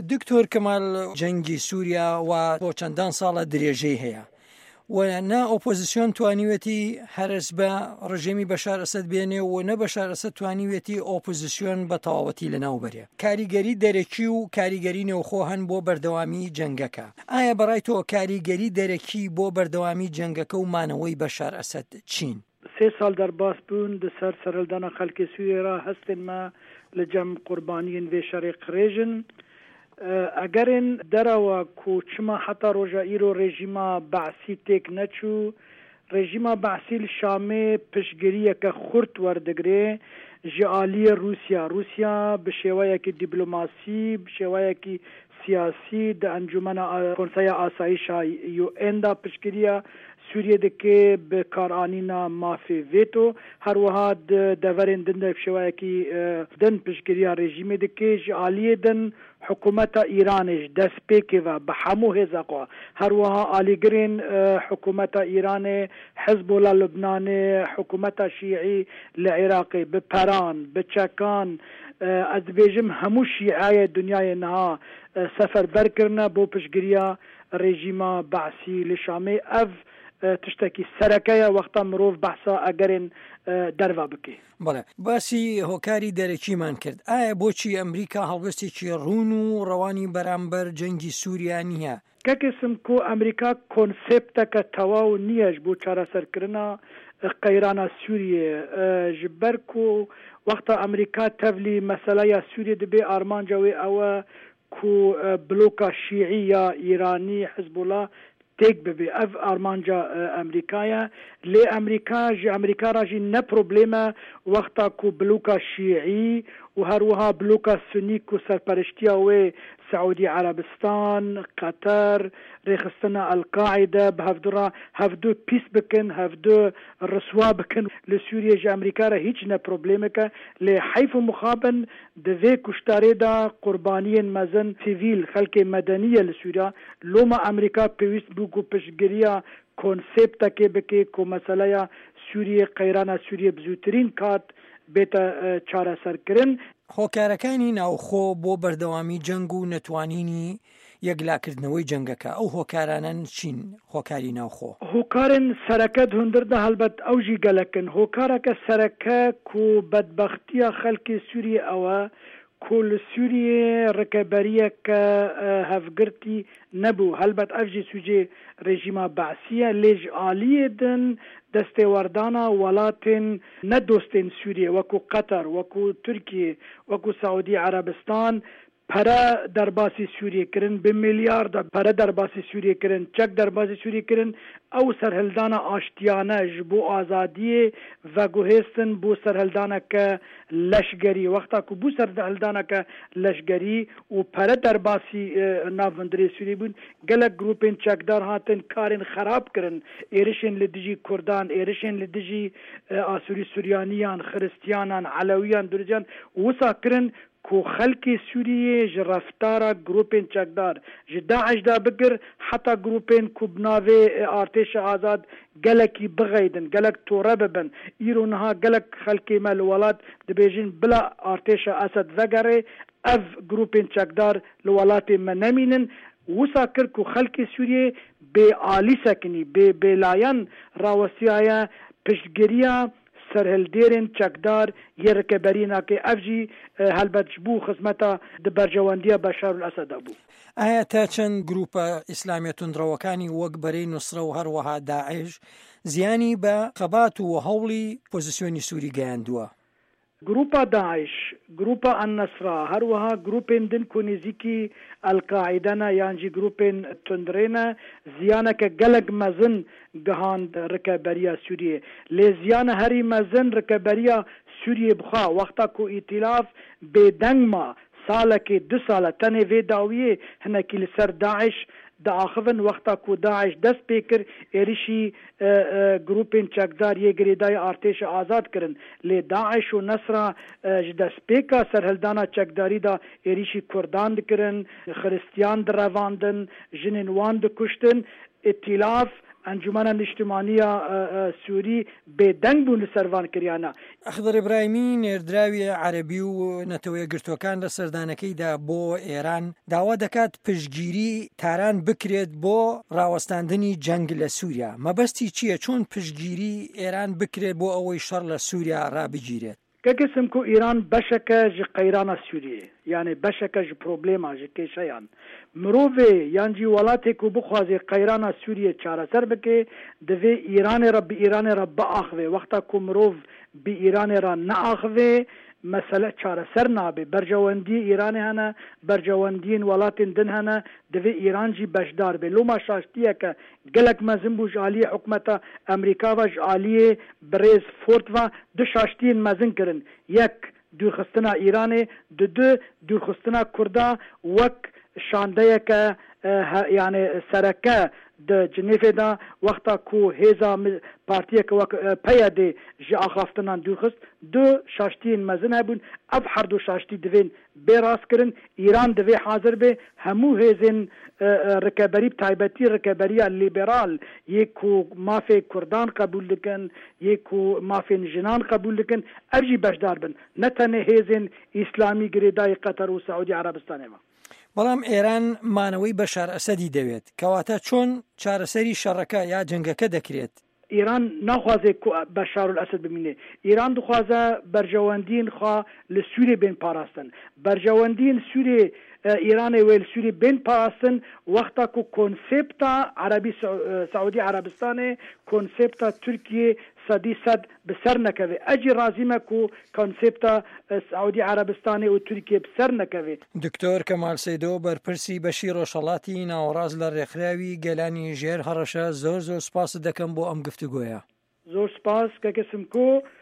دکتۆر کەمال جەنگی سووریا و بۆ چەندان ساڵە درێژەی هەیە و نا ئۆپۆزیسیۆن توانیوێتی هەرس بە ڕژێمی بەشار ئەسەد بێنێ و نە بەشار ئەسەد توانیوێتی ئۆپۆزیسیۆن بە تەواوەتی لەناوبەرێ. کاریگەری دەرەکی و کاریگەری نێوخۆ هەن بۆ بەردەوامی جەنگەکە. ئایا بەڕای تۆ کاریگەری دەرەکی بۆ بەردەوامی جەنگەکە و مانەوەی بەشار ئەسەد چین؟ 3 سال دەرباس بوون لەسەر سەرهەڵدانا خەڵکی سووریا هەستێنمە لە جەم قوربانیین وێ شەڕێ قڕێژن ئەگەرن دەرەوە کوچمە حتا ڕۆژە ئیرۆ ڕێژیما بەعسی تێک نەچوو ڕێژیما بەعسی لە شامێ پشتگیریەکە خورت وەردەگرێ ژە ئالیە رووسیا بە شێوەیەکی دیبلۆماسی بە شێوەیەکی سیاسی دە ئەنجومەنە کۆنسەیە ئاسایشا UN دا پشتگیریە سوریە دەکێ بە کارانینا مافێ ڤێتۆ هەروەها دەڤەرێن دن دە شێوەیەکی دن پشتگیریە ڕێژیمێ دەکێ ژە ئالیە دن حکوومەتە ئیرانش دەست پێکێوە بە هەموو هێزەقوا هەروەها ئالیگرین حکوومەتە ئیرانێ حزبوڵە لوبنانێ حکوومەتە شیعی لە عێراقی بە پەران بە چەکان ئەس دەبێژم هەموو شیعایە دنیای نەها سەفەربەرکردنە بۆ پشتگیریە ڕێژیما بەعسی لە شامێ ئەڤ تشتێکی سەرەکەیە وەختە مرۆڤ بەحسا ئەگەرێن دەروا بکەی. بەڵێ باسی هۆکاری دەرەکیمان کرد. ئایا بۆچی ئەمریکا هەڵوێستێکی ڕوون و ڕەوانی بەرامبەر جەنگی سووریا نییە؟ کەکەسم کو ئەمریکا کۆنسێپتەکە تەواو نییەش بۆ چارەسەرکردنا قەیرانە سووریە ji ber ku وەختە ئەمریکا تەڤلی مەسەلەیە سووریە دەبێ ئارمانجەوێ ئەوە ku بلۆکە شیعی یا ئیرانی حزبوڵە تێک ببێ ئەڤ ئارمانجا ئەمریکایە لێ ئەمریکا ڕژی نە پرۆبلێمە وەختە ku بلوکە شیعی و هەروەها بلوکە سنیک و سەرپەرشتیە وێ سعودی عربستان قەتەر ڕێخستنە ئەلقاعیدە بە هەفتوو پیس بکن هەفتوو ڕسوا بکن لە سووریە ژە ئەمریکارە هیچ نە پرۆبلێمەکە لێ حیف و مخابن دەvê کوشتارێدا قوربانیên mezin سیڤیل خەڵکێ مەدەنیە لە سووریا لۆمە ئەمریکا پێویست بوو و پشتگیریە کۆنسێپتەکێ بکێ کۆ مەسەلەیە سووریە قەیرانە سووریە بزووترین کات بێتە چارەسەرکردن. هۆکارەکانی ناوخۆ بۆ بەردەوامی جەنگ و نەتوانینی یەکلاکردنەوەی جەنگەکە ئەو هۆکارانن چین؟ هۆکاری ناوخۆ هۆکارن سەرەکەت هوندردە هەلبەت ئەوژی گەلەکن هۆکارەکە سەرەکە کو بەدبەختیە خەڵکی سووریە ئەوە کو لە سووریە ڕکەبەریەکە هەفگرتی نەبوو هەلبەت ئەفژی سوجێ ڕێژیما بەعسیە لێژ ئالیە دن دەستێوەردانە وڵاتên نەدۆستên سووریە وەکو قەتەر وەکو تورکیە وەکو سعودی عربستان پەرە دەرباسی سووریەکردن بە میلیاردە پەرە دەرباسی سووریەکردن چەک دەرباسی سووریەکردن ئەو سەرهەلدانە ئاشتیانەش بۆ ئازادیە ڤەگوهێستن بۆ سەرهەلدانەکە لەشگەری وەختە کو بوو سەرهەلدانەکە لەشگەری و پەرە دەرباسی ناڤندرێ سووری بوون گەلک گروپên چەکدار هاتن کارên خراپکردن ئێرشên li dijî کوردان ئێرشên li dijî ئاسووری سووریانیان خرستیانان عەلەویان درجان وسا kirin کو خەڵکی سووریە ji رەفتارە گروپên çekdar ji داعشدا بگir heta grûpên ku bi navê artêşa azad gelekî bixeydin gelek tore bibin îro niha gelek xelkê me li welat dibêjin bila artêşa Esed vegerê ev grûpên çekdar li welatê me nemînin wisa kir ku xelkê Sûriyê bê alî sekinî bê layan rawestiyaye piştgiriya سەرهەلدێرên çekdar yê rikeberînakê ev jî helbet ji bû xizmeta di berjewendiya Beşar el-Esedê bû. ئایا تا چەند گروپە ئیسلامیە توندڕەوەکانی وەک بەرەی نوسرە و هەروەها داعش زیانی بە قەبات و هەوڵی پۆزیسیۆنی سووری گەیاندووە؟ گروپا داعش گروپا النسرا هەروەها گروپên din ku nêzîkî القاعیدەنە یان jî grûpên tundrêne ziyaneke gelek mezin gihand rikeberiya Sûriyê lê ziyana herî mezin rikeberiya Sûriyê bixwe wexta ku îtilaf bêdeng ma salekê 2 sala tenê vê dawiyê hinekî li ser Daeş داخوین وقتا کو داعش دست پیکر ایریشی گروپین چکدار یه گریدای ارتش آزاد کرن لی داعش و نصرا دست پیکا سرهلدانا چکداری دا ایریشی کردان دکرن خریستیان درواندن جنین وان دکشتن ائتلاف ئەنجومەنە نیشتمانیە سووری بێدەنگ بوون لە سەروان کریانە. ئەخضەر ئیبراهیمی نێردراوی عەرەبی و نەتەوە یەکگرتووەکان لە سەردانەکەیدا بۆ ئێران داوا دەکات پشتگیری تاران بکرێت بۆ ڕاوەستاندنی جەنگ لە سووریا. مەبەستی چییە؟ چۆن پشتگیری ئێران بکرێت بۆ ئەوەی شەڕ لە سووریا ڕابگیرێت؟ کەکەسم کو ئیران بەشەکە ji قەیرانە سووریە، یعنی بەشەکە ji پرۆبلێما ji کێشەیان. مرۆڤێ یانجی وڵاتێک و بخوازێ قەیرانە سووریە چارەسەر بکێ دەvê ئیرانê re bi ئیرانê re biaxivê. Wexta ku mirov bi îranê re neaxivê mesele çareser nabe. Bercewendiyê îranê hene, bercewendiyên welatên din hene, divê îran jî beşdar be. Loma şaştiyeke gelek mezin bû ji aliyê hikûmeta Amerîka ve ji aliyê birêz Ford ve du şaştiyên mezin kirin. Yek dûrxistina îranê, du dûrxistina Kurda wek şandeyeke yani sereke د جنیفه دا وقتا کو هیزا پارتیه که وک پیاده جی آخافتنان دوخست دو شاشتین مزن هبون اف هر دو شاشتی دوین بیراس کرن. ایران دوی حاضر به همو هیزن رکبری تایبتی رکبری لیبرال یکو مافی کردان قبول دکن یکو مافی جنان قبول دکن ارجی بشدار بن نتنه هیزن اسلامی گریدای قطر و سعودی عربستانه ما. بەڵام ئێران مانەوەی بەشار ئەسەدی دەوێت کەواتە چۆن چارەسەری شەڕەکە یا جەنگەکە دەکرێت؟ ئیران ناخوازێ بەشار الئەسەد ببینێ. ئیران دخوازە بەرژەوەندین خوا لە سوورێ بێن پاراستن. بەرژەوەندین سوورێ ئیرانê wê li Sûrî bên parastin wexta ku konsepta Erebî Saûdî Erebistanê konsepta Tirkiyê sedî sed bi ser nekeve. Ecî razî me ku konsepta Saûdî Erebistanê û Tirkiye bi ser nekeve. دکتۆر کەمال سەیدۆ بەرپرسی بەشی ڕۆژهەڵاتی ناوەڕاست لە ڕێکخراوی گەلانی ژێر هەڕەشە زۆر سپاس دەکەم بۆ ئەم گفتوگۆیە. زۆر سپاس کەکەسم کو